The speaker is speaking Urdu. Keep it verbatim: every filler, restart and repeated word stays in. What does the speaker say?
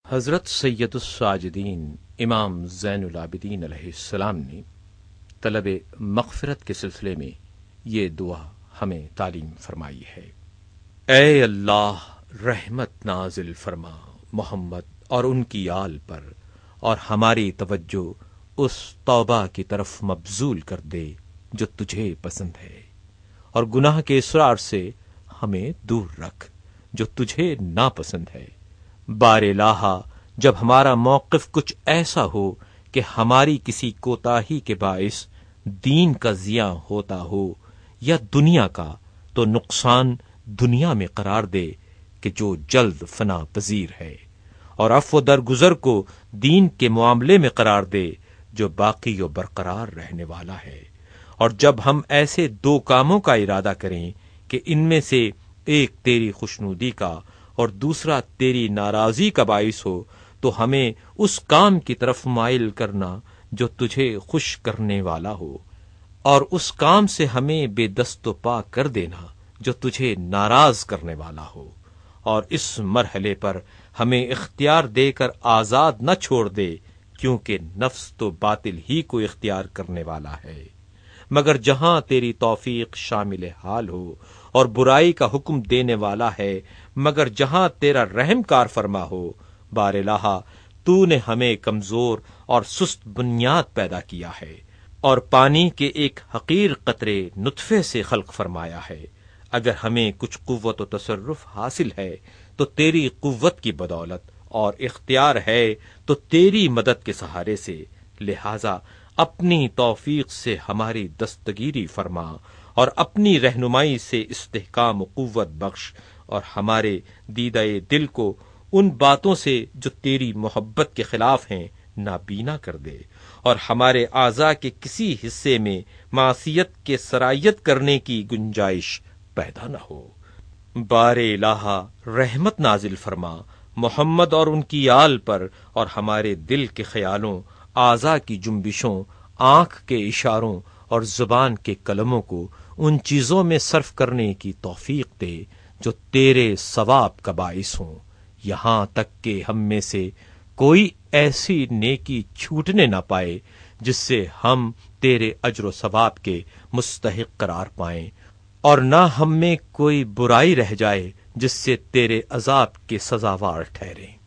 حضرت سید الساجدین امام زین العابدین علیہ السلام نے طلب مغفرت کے سلسلے میں یہ دعا ہمیں تعلیم فرمائی ہے۔ اے اللہ، رحمت نازل فرما محمد اور ان کی آل پر، اور ہماری توجہ اس توبہ کی طرف مبذول کر دے جو تجھے پسند ہے، اور گناہ کے اصرار سے ہمیں دور رکھ جو تجھے ناپسند ہے۔ بار الہا، جب ہمارا موقف کچھ ایسا ہو کہ ہماری کسی کوتاہی کے باعث دین کا زیاں ہوتا ہو یا دنیا کا، تو نقصان دنیا میں قرار دے کہ جو جلد فنا پذیر ہے، اور عفو درگزر کو دین کے معاملے میں قرار دے جو باقی و برقرار رہنے والا ہے۔ اور جب ہم ایسے دو کاموں کا ارادہ کریں کہ ان میں سے ایک تیری خوشنودی کا اور دوسرا تیری ناراضی کا باعث ہو، تو ہمیں اس کام کی طرف مائل کرنا جو تجھے خوش کرنے والا ہو، اور اس کام سے ہمیں بے دست و پا کر دینا جو تجھے ناراض کرنے والا ہو، اور اس مرحلے پر ہمیں اختیار دے کر آزاد نہ چھوڑ دے، کیونکہ نفس تو باطل ہی کو اختیار کرنے والا ہے، مگر جہاں تیری توفیق شامل حال ہو، اور برائی کا حکم دینے والا ہے مگر جہاں تیرا رحم کار فرما ہو۔ بار الہا، تو نے ہمیں کمزور اور سست بنیاد پیدا کیا ہے، اور پانی کے ایک حقیر قطرے نطفے سے خلق فرمایا ہے۔ اگر ہمیں کچھ قوت و تصرف حاصل ہے تو تیری قوت کی بدولت، اور اختیار ہے تو تیری مدد کے سہارے سے، لہذا اپنی توفیق سے ہماری دستگیری فرما، اور اپنی رہنمائی سے استحکام و قوت بخش، اور ہمارے دیدہ دل کو ان باتوں سے جو تیری محبت کے خلاف ہیں نابینا کر دے، اور ہمارے اعضاء کے کسی حصے میں معصیت کے سرایت کرنے کی گنجائش پیدا نہ ہو۔ بار الہا، رحمت نازل فرما محمد اور ان کی آل پر، اور ہمارے دل کے خیالوں، اعضاء کی جنبشوں، آنکھ کے اشاروں اور زبان کے کلموں کو ان چیزوں میں صرف کرنے کی توفیق دے جو تیرے ثواب کا باعث ہوں، یہاں تک کہ ہم میں سے کوئی ایسی نیکی چھوٹنے نہ پائے جس سے ہم تیرے اجر و ثواب کے مستحق قرار پائیں، اور نہ ہم میں کوئی برائی رہ جائے جس سے تیرے عذاب کے سزاوار ٹھہریں۔